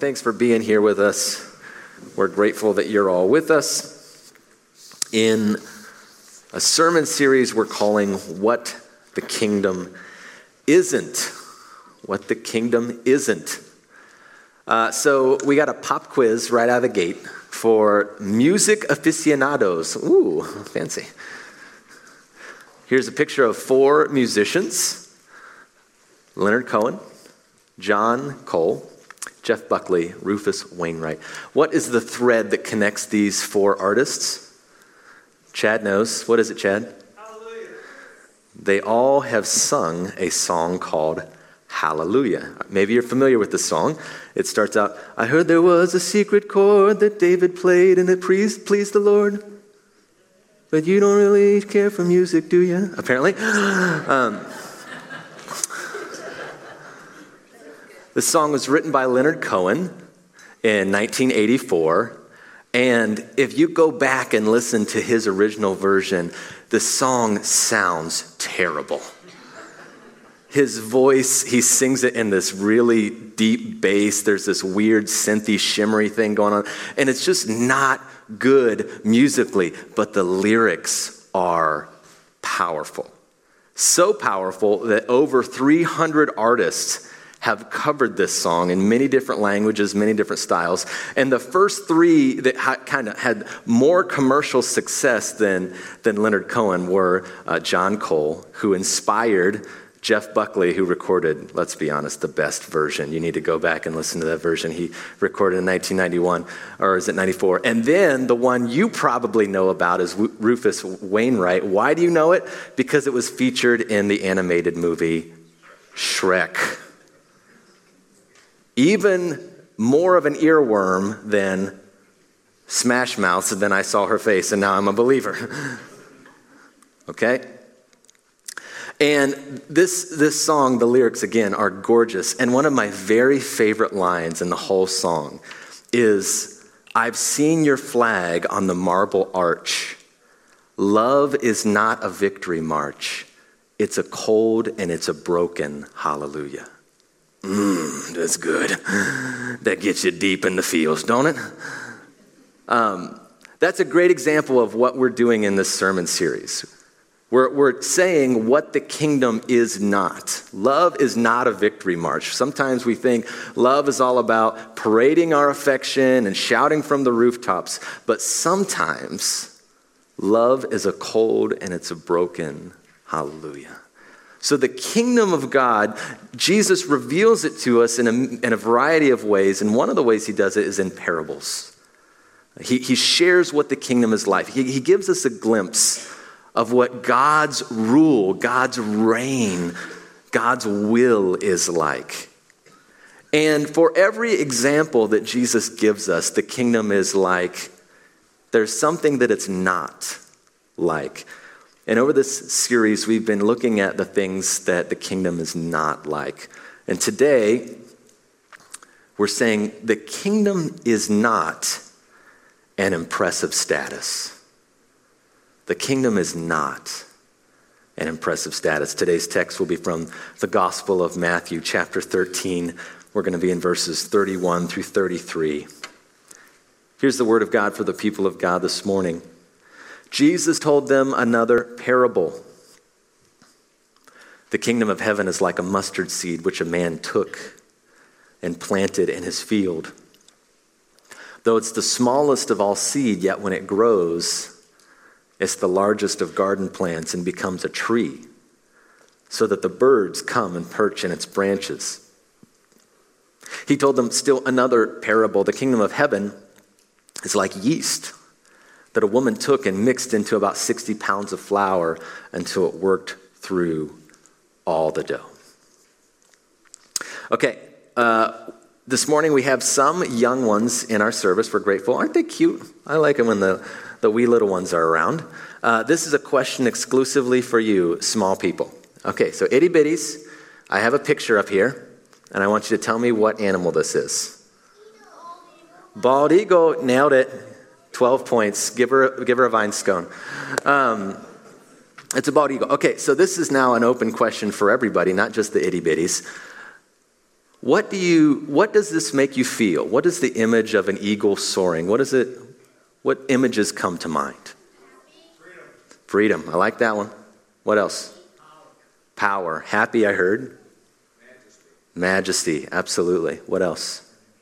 Thanks for being here with us. We're grateful that you're all with us in a sermon series we're calling What the Kingdom Isn't. What the Kingdom Isn't. So we got a pop quiz right out of the gate for music aficionados. Ooh, fancy. Here's a picture of 4 musicians: Leonard Cohen, John Cole, Jeff Buckley, Rufus Wainwright. What is the thread that connects these 4 artists? Chad knows. What is it, Chad? Hallelujah. They all have sung a song called Hallelujah. Maybe you're familiar with the song. It starts out, I heard there was a secret chord that David played and it pleased the Lord. But you don't really care for music, do you? Apparently. This song was written by Leonard Cohen in 1984. And if you go back and listen to his original version, the song sounds terrible. His voice, he sings it in this really deep bass. There's this weird synthy, shimmery thing going on. And it's just not good musically. But the lyrics are powerful. So powerful that over 300 artists have covered this song in many different languages, many different styles. And the first 3 that kind of had more commercial success than Leonard Cohen were John Cole, who inspired Jeff Buckley, who recorded, let's be honest, the best version. You need to go back and listen to that version he recorded in 1991, or is it 94? And then the one you probably know about is Rufus Wainwright. Why do you know it? Because it was featured in the animated movie Shrek. Even more of an earworm than Smash Mouth, then I saw her face, and now I'm a believer. Okay? And this song, the lyrics, again, are gorgeous. And one of my very favorite lines in the whole song is, I've seen your flag on the marble arch. Love is not a victory march. It's a cold and it's a broken hallelujah. That's good. That gets you deep in the feels, don't it? That's a great example of what we're doing in this sermon series. We're saying what the kingdom is not. Love is not a victory march. Sometimes we think love is all about parading our affection and shouting from the rooftops. But sometimes love is a cold and it's a broken hallelujah. So the kingdom of God, Jesus reveals it to us in a variety of ways. And one of the ways he does it is in parables. He shares what the kingdom is like. He gives us a glimpse of what God's rule, God's reign, God's will is like. And for every example that Jesus gives us, the kingdom is like, there's something that it's not like. And over this series, we've been looking at the things that the kingdom is not like. And today, we're saying the kingdom is not an impressive status. The kingdom is not an impressive status. Today's text will be from the Gospel of Matthew, chapter 13. We're going to be in verses 31 through 33. Here's the word of God for the people of God this morning. Jesus told them another parable. The kingdom of heaven is like a mustard seed which a man took and planted in his field. Though it's the smallest of all seed, yet when it grows, it's the largest of garden plants and becomes a tree, so that the birds come and perch in its branches. He told them still another parable. The kingdom of heaven is like yeast that a woman took and mixed into about 60 pounds of flour until it worked through all the dough. Okay, this morning we have some young ones in our service. We're grateful. Aren't they cute? I like them when the wee little ones are around. This is a question exclusively for you, small people. Okay, so itty bitties, I have a picture up here, and I want you to tell me what animal this is. Bald eagle, nailed it. 12 points. Give her a vine scone. It's a bald eagle. Okay, so this is now an open question for everybody, not just the itty bitties. What does this make you feel? What is the image of an eagle soaring? What images come to mind? Freedom. I like that one. What else? Power. Happy, I heard. Majesty. Absolutely. What else?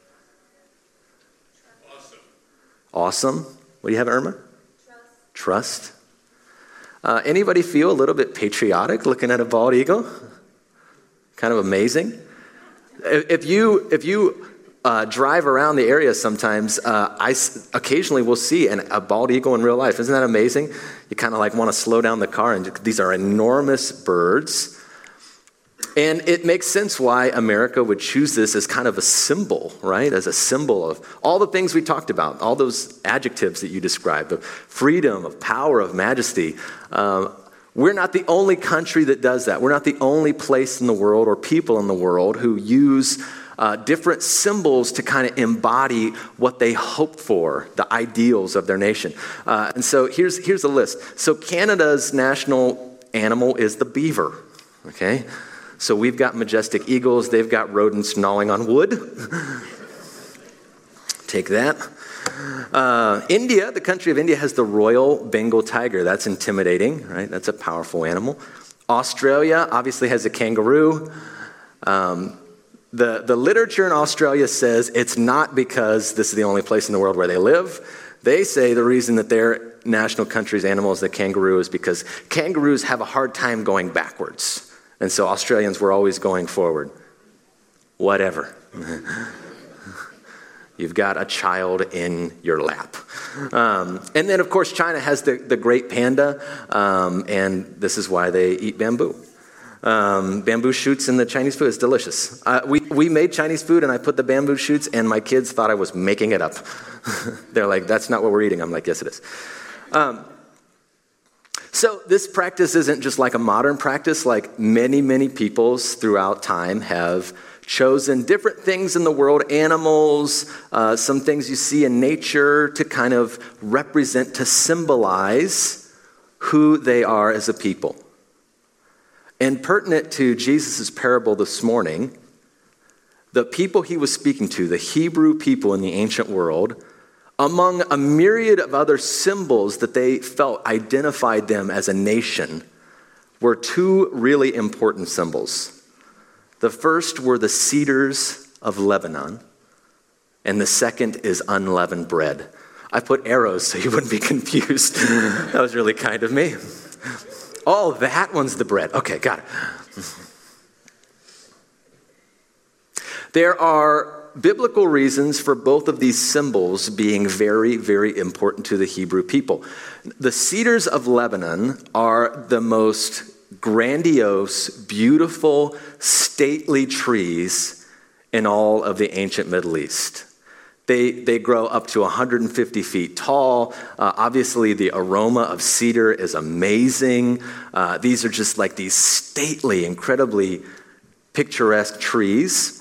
Awesome. What do you have, Irma? Trust. Anybody feel a little bit patriotic looking at a bald eagle? Kind of amazing. If you drive around the area sometimes, I occasionally will see a bald eagle in real life. Isn't that amazing? You kind of like want to slow down the car, and these are enormous birds. And it makes sense why America would choose this as kind of a symbol, right? As a symbol of all the things we talked about, all those adjectives that you described, of freedom, of power, of majesty. We're not the only country that does that. We're not the only place in the world or people in the world who use different symbols to kind of embody what they hope for, the ideals of their nation. And so here's a list. So Canada's national animal is the beaver, okay? So we've got majestic eagles. They've got rodents gnawing on wood. Take that. India, the country of India, has the Royal Bengal tiger. That's intimidating, right? That's a powerful animal. Australia obviously has a kangaroo. The literature in Australia says it's not because this is the only place in the world where they live. They say the reason that their national country's animal is the kangaroo is because kangaroos have a hard time going backwards. And so Australians were always going forward. Whatever. You've got a child in your lap. And then, of course, China has the great panda, and this is why they eat bamboo. Bamboo shoots in the Chinese food is delicious. We made Chinese food, and I put the bamboo shoots, and my kids thought I was making it up. They're like, that's not what we're eating. I'm like, yes, it is. So this practice isn't just like a modern practice. Like many, many peoples throughout time have chosen different things in the world, animals, some things you see in nature to kind of represent, to symbolize who they are as a people. And pertinent to Jesus' parable this morning, the people he was speaking to, the Hebrew people in the ancient world, among a myriad of other symbols that they felt identified them as a nation, were two really important symbols. The first were the cedars of Lebanon, and the second is unleavened bread. I put arrows so you wouldn't be confused. That was really kind of me. Oh, that one's the bread. Okay, got it. There are biblical reasons for both of these symbols being very, very important to the Hebrew people. The cedars of Lebanon are the most grandiose, beautiful, stately trees in all of the ancient Middle East. They grow up to 150 feet tall. Obviously, the aroma of cedar is amazing. These are just like these stately, incredibly picturesque trees.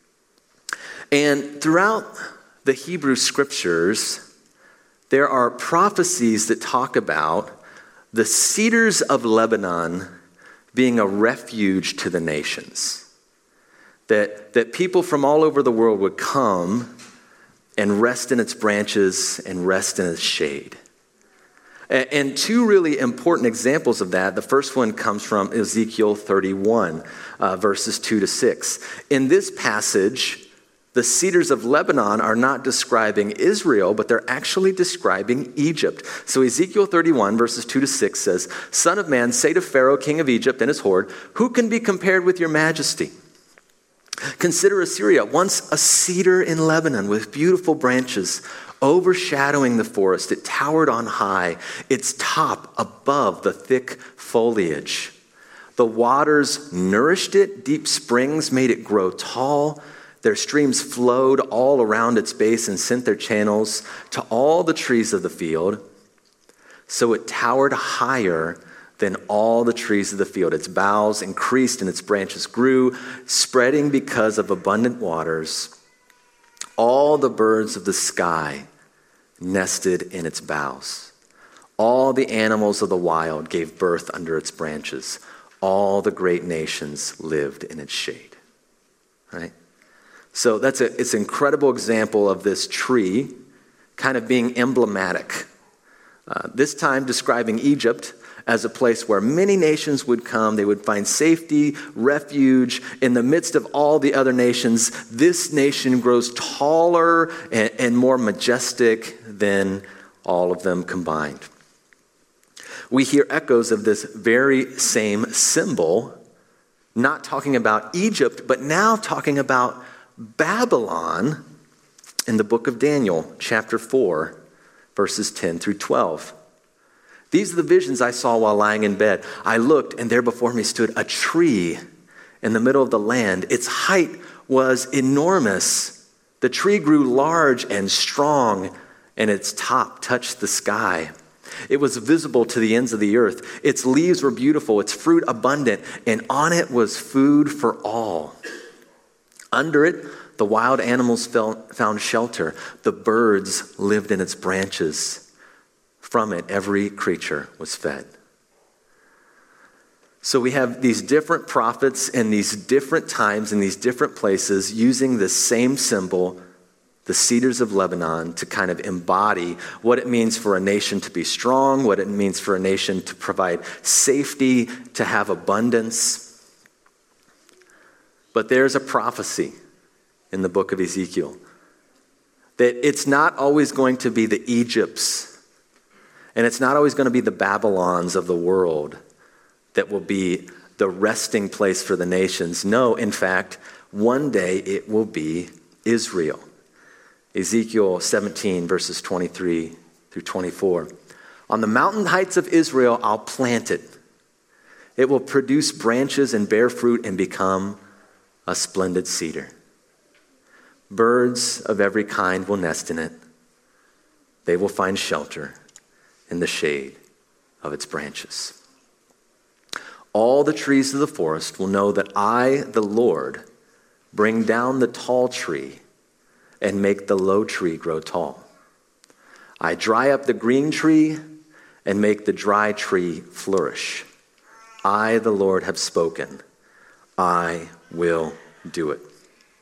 And throughout the Hebrew scriptures, there are prophecies that talk about the cedars of Lebanon being a refuge to the nations. That people from all over the world would come and rest in its branches and rest in its shade. And two really important examples of that. The first one comes from Ezekiel 31, verses 2-6. In this passage, the cedars of Lebanon are not describing Israel, but they're actually describing Egypt. So Ezekiel 31, verses 2-6 says, "Son of man, say to Pharaoh, king of Egypt, and his horde, who can be compared with your majesty? Consider Assyria, once a cedar in Lebanon with beautiful branches overshadowing the forest. It towered on high, its top above the thick foliage. The waters nourished it, deep springs made it grow tall. Their streams flowed all around its base and sent their channels to all the trees of the field. So it towered higher than all the trees of the field. Its boughs increased and its branches grew, spreading because of abundant waters. All the birds of the sky nested in its boughs. All the animals of the wild gave birth under its branches. All the great nations lived in its shade." Right? So it's an incredible example of this tree kind of being emblematic. This time describing Egypt as a place where many nations would come. They would find safety, refuge in the midst of all the other nations. This nation grows taller and more majestic than all of them combined. We hear echoes of this very same symbol, not talking about Egypt, but now talking about Babylon in the book of Daniel, chapter 4, verses 10 through 12. These are the visions I saw while lying in bed. I looked, and there before me stood a tree in the middle of the land. Its height was enormous. The tree grew large and strong, and its top touched the sky. It was visible to the ends of the earth. Its leaves were beautiful, its fruit abundant, and on it was food for all. Under it, the wild animals found shelter. The birds lived in its branches. From it, every creature was fed. So we have these different prophets in these different times, in these different places, using the same symbol, the cedars of Lebanon, to kind of embody what it means for a nation to be strong, what it means for a nation to provide safety, to have abundance. But there's a prophecy in the book of Ezekiel that it's not always going to be the Egypts, and it's not always going to be the Babylons of the world that will be the resting place for the nations. No, in fact, one day it will be Israel. Ezekiel 17, verses 23 through 24. On the mountain heights of Israel, I'll plant it. It will produce branches and bear fruit and become a splendid cedar. Birds of every kind will nest in it. They will find shelter in the shade of its branches. All the trees of the forest will know that I, the Lord, bring down the tall tree and make the low tree grow tall. I dry up the green tree and make the dry tree flourish. I, the Lord, have spoken. I will do it.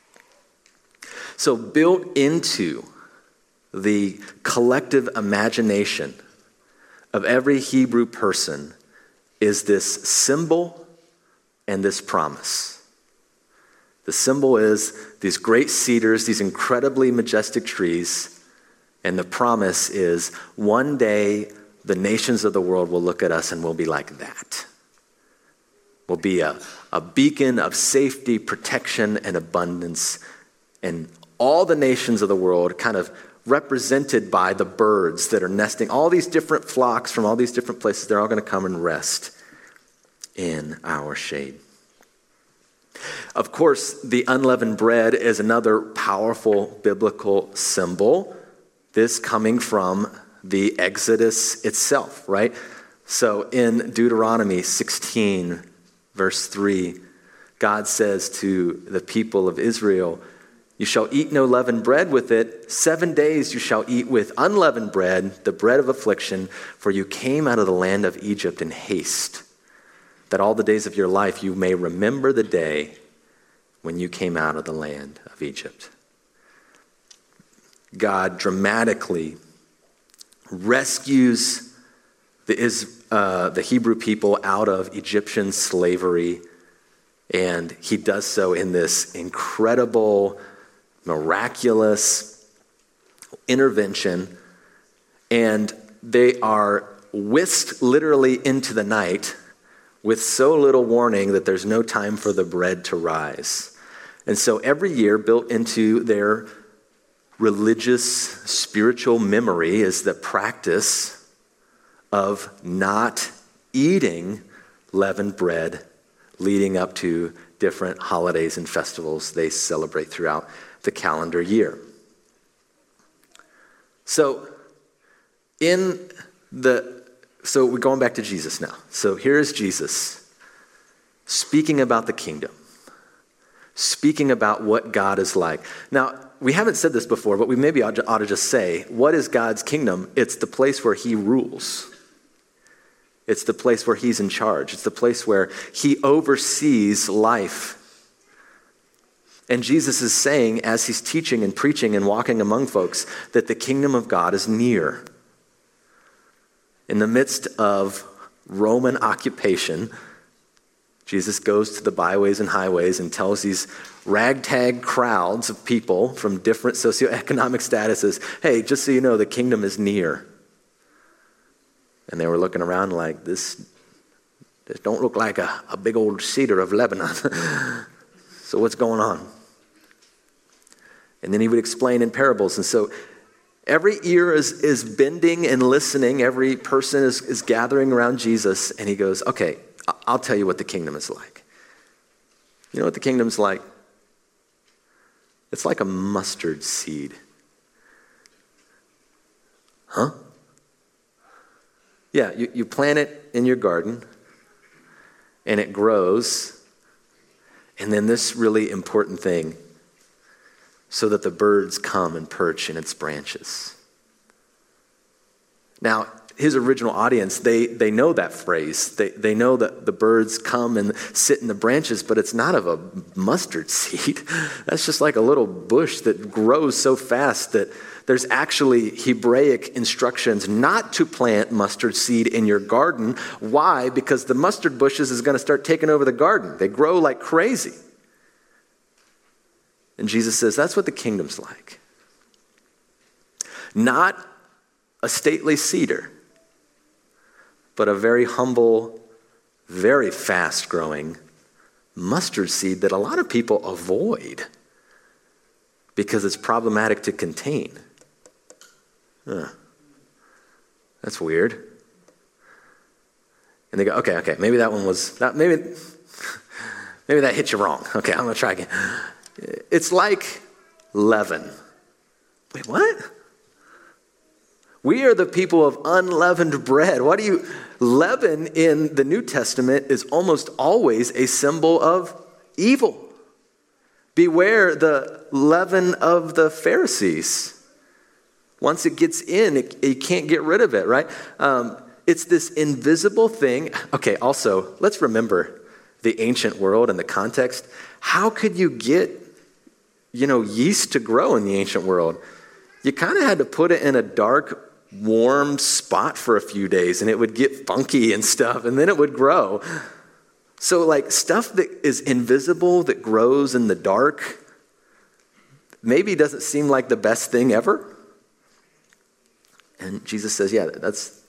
So built into the collective imagination of every Hebrew person is this symbol and this promise. The symbol is these great cedars, these incredibly majestic trees, and the promise is one day the nations of the world will look at us and we'll be like that. We'll be a beacon of safety, protection, and abundance, and all the nations of the world kind of represented by the birds that are nesting. All these different flocks from all these different places, they're all going to come and rest in our shade. Of course, the unleavened bread is another powerful biblical symbol. This coming from the Exodus itself, right? So in Deuteronomy 16, verse 3, God says to the people of Israel, you shall eat no leavened bread with it. 7 days you shall eat with unleavened bread, the bread of affliction, for you came out of the land of Egypt in haste, that all the days of your life you may remember the day when you came out of the land of Egypt. God dramatically rescues the Hebrew people out of Egyptian slavery, and he does so in this incredible, miraculous intervention, and they are whisked literally into the night with so little warning that there's no time for the bread to rise. And so every year, built into their religious, spiritual memory, is the practice of not eating leavened bread leading up to different holidays and festivals they celebrate throughout the calendar year. So we're going back to Jesus now. So here's Jesus speaking about the kingdom, speaking about what God is like. Now, we haven't said this before, but we maybe ought to just say, what is God's kingdom? It's the place where he rules. It's the place where he's in charge. It's the place where he oversees life. And Jesus is saying, as he's teaching and preaching and walking among folks, that the kingdom of God is near. In the midst of Roman occupation, Jesus goes to the byways and highways and tells these ragtag crowds of people from different socioeconomic statuses, hey, just so you know, the kingdom is near. And they were looking around like, this don't look like a big old cedar of Lebanon. So what's going on? And then he would explain in parables. And so every ear is bending and listening. Every person is gathering around Jesus. And he goes, okay, I'll tell you what the kingdom is like. You know what the kingdom's like? It's like a mustard seed. Huh? Yeah, you plant it in your garden, and it grows. And then this really important thing, so that the birds come and perch in its branches. Now, his original audience, they know that phrase. They know that the birds come and sit in the branches, but it's not of a mustard seed. That's just like a little bush that grows so fast that there's actually Hebraic instructions not to plant mustard seed in your garden. Why? Because the mustard bushes is going to start taking over the garden. They grow like crazy. And Jesus says, that's what the kingdom's like. Not a stately cedar, but a very humble, very fast-growing mustard seed that a lot of people avoid because it's problematic to contain. That's weird. And they go, okay, maybe that one was, maybe that hit you wrong. Okay, I'm going to try again. It's like leaven. Wait, what? We are the people of unleavened bread. Leaven in the New Testament is almost always a symbol of evil. Beware the leaven of the Pharisees. Once it gets in, you can't get rid of it, right? It's this invisible thing. Okay, also, let's remember the ancient world and the context. How could you get, yeast to grow in the ancient world? You kind of had to put it in a dark, warm spot for a few days, and it would get funky and stuff, and then it would grow. So like stuff that is invisible, that grows in the dark, maybe doesn't seem like the best thing ever. And Jesus says, yeah, that's...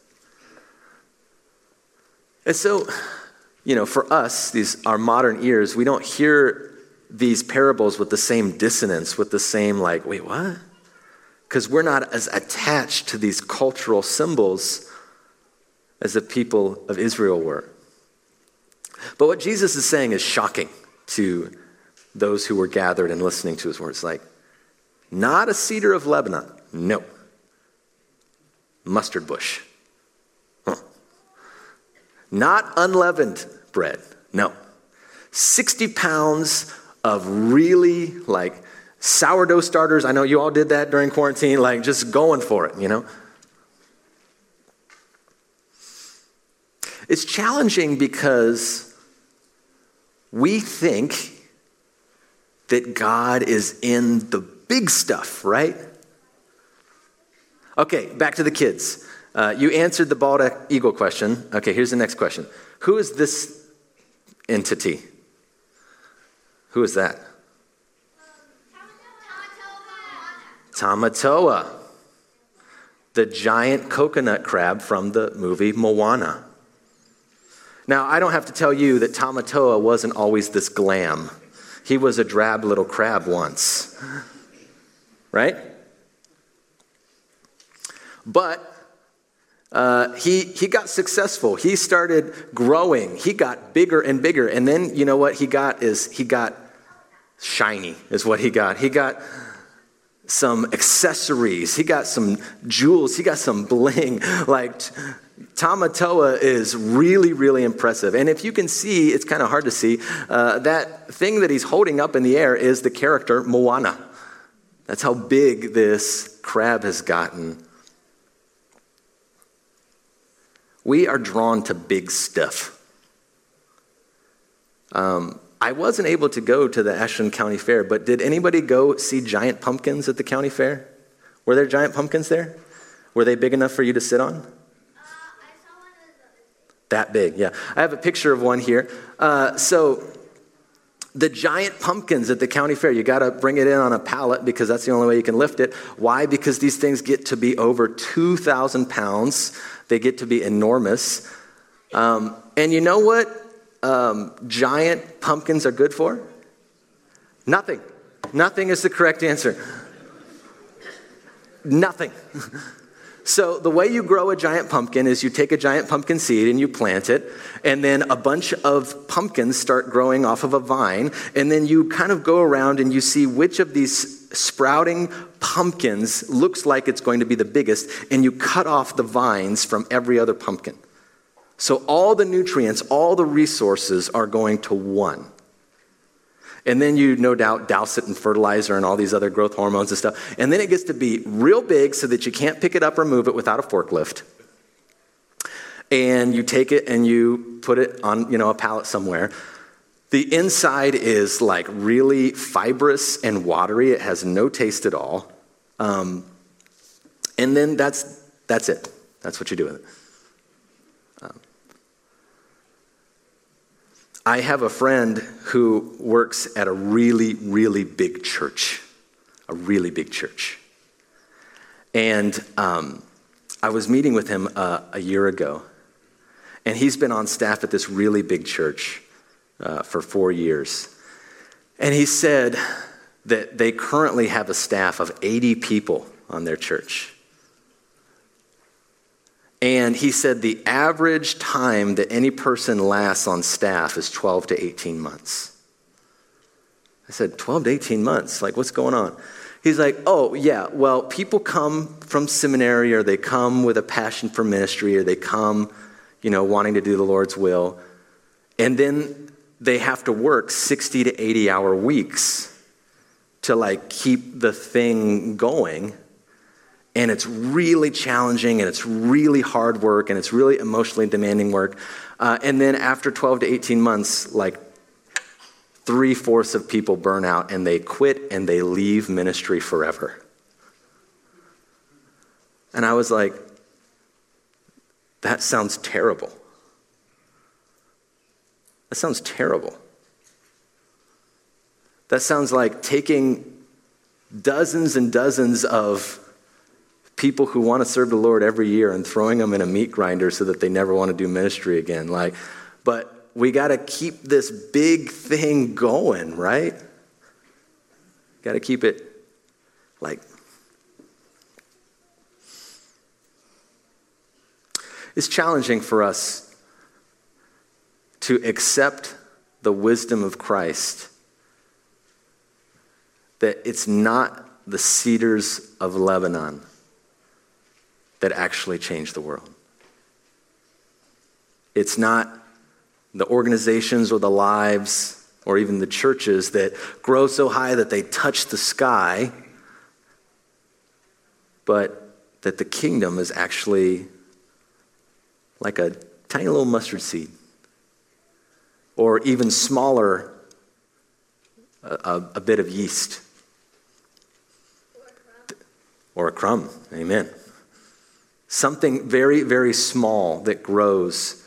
And so, for us, our modern ears, we don't hear these parables with the same dissonance, with the same like, wait, what? Because we're not as attached to these cultural symbols as the people of Israel were. But what Jesus is saying is shocking to those who were gathered and listening to his words. Like, not a cedar of Lebanon. No. Mustard bush. Huh. Not unleavened bread. No. 60 pounds of really sourdough starters. I know you all did that during quarantine, just going for it, It's challenging because we think that God is in the big stuff, right? Okay, back to the kids. You answered the bald eagle question. Okay, here's the next question. Who is this entity? Who is that? Tamatoa, the giant coconut crab from the movie Moana. Now, I don't have to tell you that Tamatoa wasn't always this glam. He was a drab little crab once, right? But he got successful. He started growing. He got bigger and bigger. And then, you know what he got shiny is what he got. He got some accessories. He got some jewels. He got some bling. Tamatoa is really, really impressive. And if you can see, it's kind of hard to see, that thing that he's holding up in the air is the character Moana. That's how big this crab has gotten. We are drawn to big stuff. I wasn't able to go to the Ashland County Fair, but did anybody go see giant pumpkins at the county fair? Were there giant pumpkins there? Were they big enough for you to sit on? I saw one that was That big, yeah. I have a picture of one here. So the giant pumpkins at the county fair, you got to bring it in on a pallet because that's the only way you can lift it. Why? Because these things get to be over 2,000 pounds. They get to be enormous. And you know what giant pumpkins are good for? Nothing. Nothing is the correct answer. Nothing. So the way you grow a giant pumpkin is you take a giant pumpkin seed and you plant it, and then a bunch of pumpkins start growing off of a vine, and then you kind of go around and you see which of these sprouting pumpkins looks like it's going to be the biggest, and you cut off the vines from every other pumpkin. So all the nutrients, all the resources are going to one. And then you, no doubt, douse it in fertilizer and all these other growth hormones and stuff. And then it gets to be real big so that you can't pick it up or move it without a forklift. And you take it and you put it on, a pallet somewhere. The inside is like really fibrous and watery. It has no taste at all. And then that's it. That's what you do with it. I have a friend who works at a really, really big church. A really big church. And I was meeting with him a year ago. And he's been on staff at this really big church for 4 years. And he said that they currently have a staff of 80 people on their church. And he said the average time that any person lasts on staff is 12 to 18 months. I said, 12 to 18 months? Like, what's going on? He's like, oh, yeah, well, people come from seminary, or they come with a passion for ministry, or they come, wanting to do the Lord's will. And then they have to work 60 to 80-hour weeks to, keep the thing going. And it's really challenging, and it's really hard work, and it's really emotionally demanding work. And then after 12 to 18 months, 3/4 of people burn out, and they quit, and they leave ministry forever. And I was like, that sounds terrible. That sounds terrible. That sounds like taking dozens and dozens of people who want to serve the Lord every year and throwing them in a meat grinder so that they never want to do ministry again. But we got to keep this big thing going, right? Got to keep it it's challenging for us to accept the wisdom of Christ, that it's not the cedars of Lebanon that actually change the world. It's not the organizations or the lives or even the churches that grow so high that they touch the sky, but that the kingdom is actually like a tiny little mustard seed, or even smaller, a bit of yeast. Or a crumb, amen. Something very, very small that grows.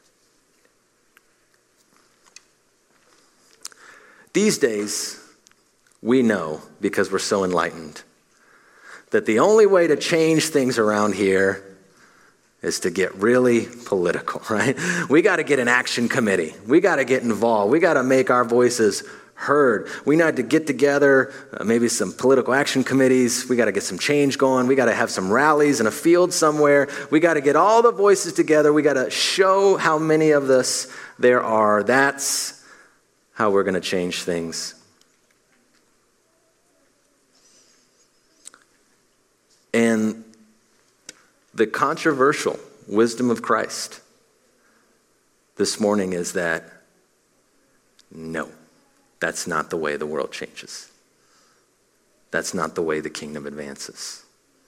These days, we know, because we're so enlightened, that the only way to change things around here is to get really political, right? We got to get an action committee. We got to get involved. We got to make our voices heard. We need to get together, maybe some political action committees. We got to get some change going. We got to have some rallies in a field somewhere. We got to get all the voices together. We got to show how many of us there are. That's how we're going to change things. And the controversial wisdom of Christ this morning is that no, that's not the way the world changes. That's not the way the kingdom advances.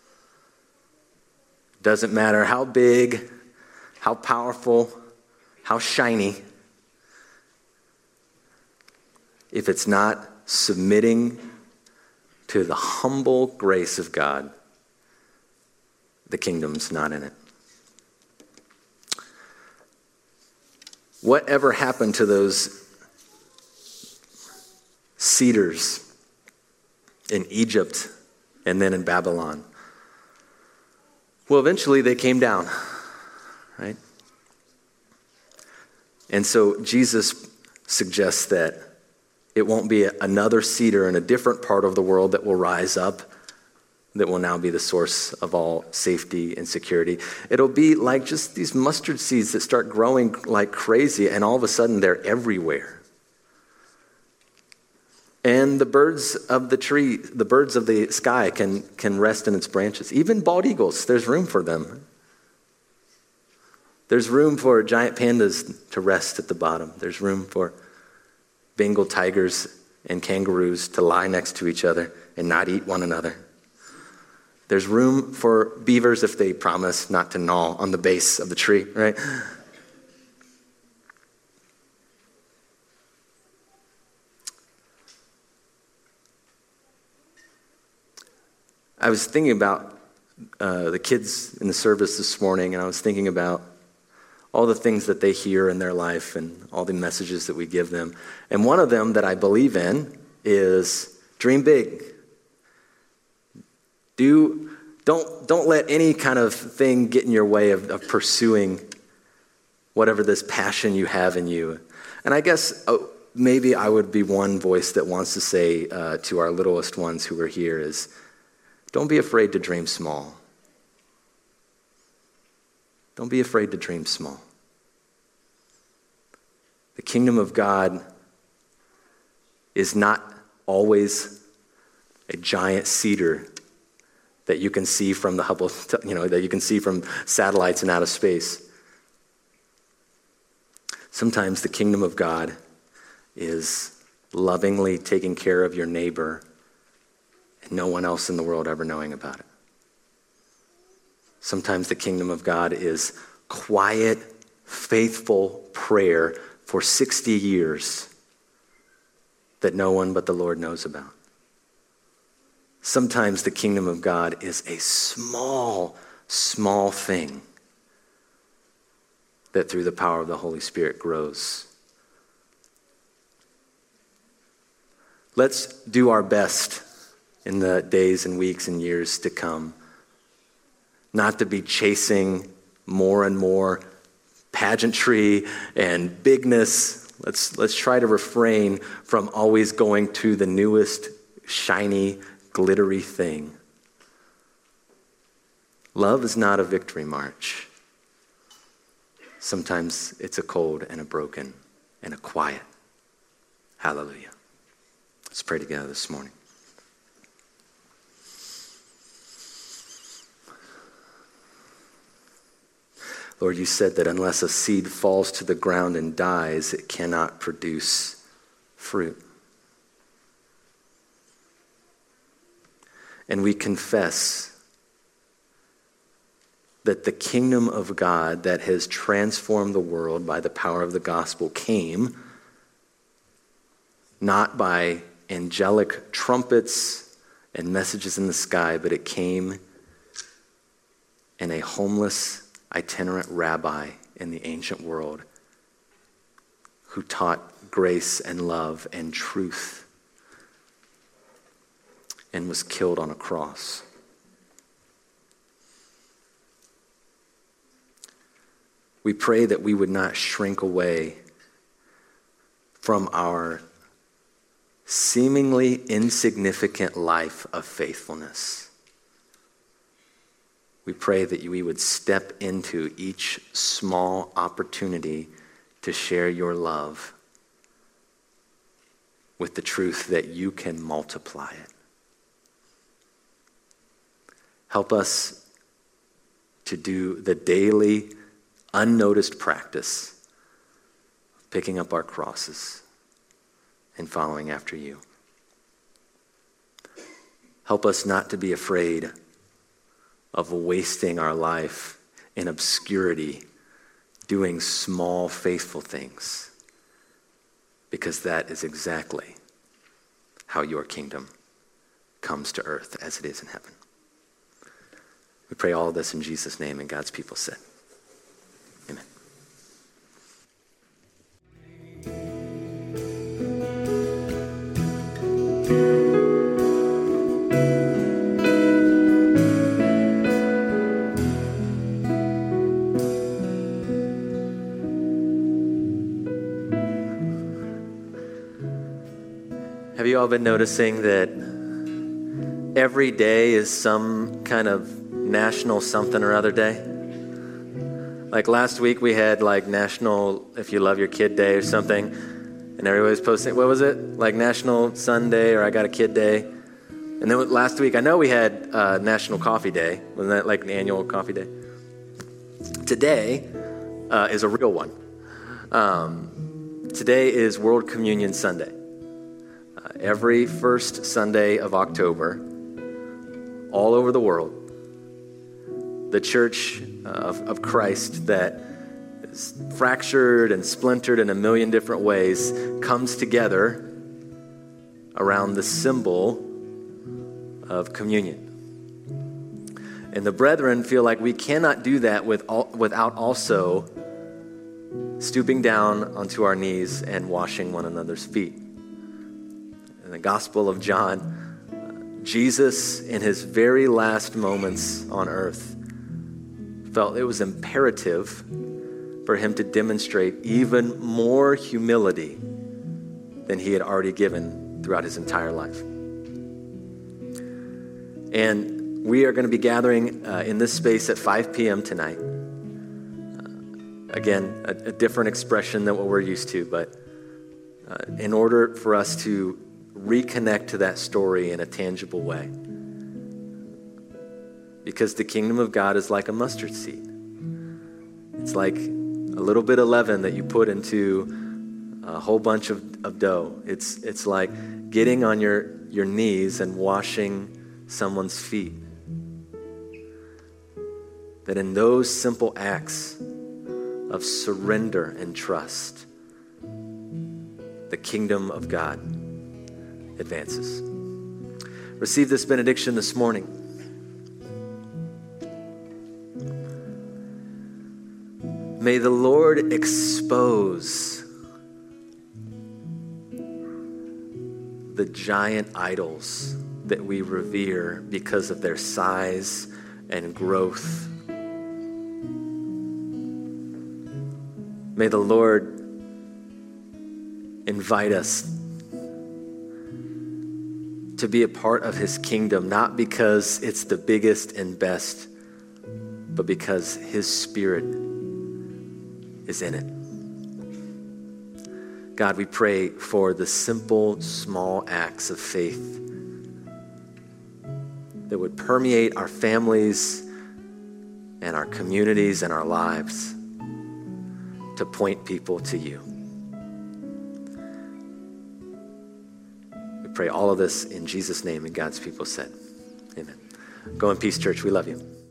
Doesn't matter how big, how powerful, how shiny. if it's not submitting to the humble grace of God, the kingdom's not in it. Whatever happened to those cedars in Egypt and then in Babylon? Well, eventually they came down, right? And so Jesus suggests that it won't be another cedar in a different part of the world that will rise up, that will now be the source of all safety and security. It'll be like just these mustard seeds that start growing like crazy, and all of a sudden they're everywhere. And the birds of the tree, the birds of the sky can rest in its branches. Even bald eagles, there's room for them. There's room for giant pandas to rest at the bottom. There's room for Bengal tigers and kangaroos to lie next to each other and not eat one another. There's room for beavers if they promise not to gnaw on the base of the tree, right? I was thinking about the kids in the service this morning, and I was thinking about all the things that they hear in their life and all the messages that we give them. And one of them that I believe in is dream big. Don't let any kind of thing get in your way of pursuing whatever this passion you have in you. And I guess maybe I would be one voice that wants to say to our littlest ones who are here is, don't be afraid to dream small. Don't be afraid to dream small. The kingdom of God is not always a giant cedar that you can see from the Hubble, that you can see from satellites and out of space. Sometimes the kingdom of God is lovingly taking care of your neighbor and no one else in the world ever knowing about it. Sometimes the kingdom of God is quiet, faithful prayer for 60 years that no one but the Lord knows about. Sometimes the kingdom of God is a small, small thing that through the power of the Holy Spirit grows. Let's do our best in the days and weeks and years to come not to be chasing more and more pageantry and bigness. Let's try to refrain from always going to the newest, shiny, glittery thing. Love is not a victory march. Sometimes it's a cold and a broken and a quiet hallelujah. Let's pray together this morning. Lord, you said that unless a seed falls to the ground and dies, it cannot produce fruit. And we confess that the kingdom of God that has transformed the world by the power of the gospel came not by angelic trumpets and messages in the sky, but it came in a homeless, itinerant rabbi in the ancient world who taught grace and love and truth and was killed on a cross. We pray that we would not shrink away from our seemingly insignificant life of faithfulness. We pray that we would step into each small opportunity to share your love with the truth that you can multiply it. Help us to do the daily, unnoticed practice of picking up our crosses and following after you. Help us not to be afraid of wasting our life in obscurity, doing small, faithful things, because that is exactly how your kingdom comes to earth as it is in heaven. We pray all of this in Jesus' name, and God's people said, amen. Have you all been noticing that every day is some kind of national something or other day? Like last week we had like National If You Love Your Kid Day or something, and everybody's posting, what was it? Like National Sunday or I Got a Kid Day. And then last week, I know we had National Coffee Day. Wasn't that like an annual coffee day? Today is a real one. Today is World Communion Sunday. Every first Sunday of October, all over the world, the Church of Christ that is fractured and splintered in a million different ways comes together around the symbol of communion. And the brethren feel like we cannot do that without also stooping down onto our knees and washing one another's feet. In the Gospel of John, Jesus, in his very last moments on earth, felt it was imperative for him to demonstrate even more humility than he had already given throughout his entire life. And we are going to be gathering in this space at 5 p.m. tonight. Again, a different expression than what we're used to, but in order for us to reconnect to that story in a tangible way. Because the kingdom of God is like a mustard seed. It's like a little bit of leaven that you put into a whole bunch of dough. It's like getting on your knees and washing someone's feet. That in those simple acts of surrender and trust, the kingdom of God advances. Receive this benediction this morning. May the Lord expose the giant idols that we revere because of their size and growth. May the Lord invite us to be a part of his kingdom, not because it's the biggest and best, but because his Spirit is in it. God, we pray for the simple, small acts of faith that would permeate our families and our communities and our lives to point people to you. We pray all of this in Jesus' name, and God's people said, amen. Go in peace, church. We love you.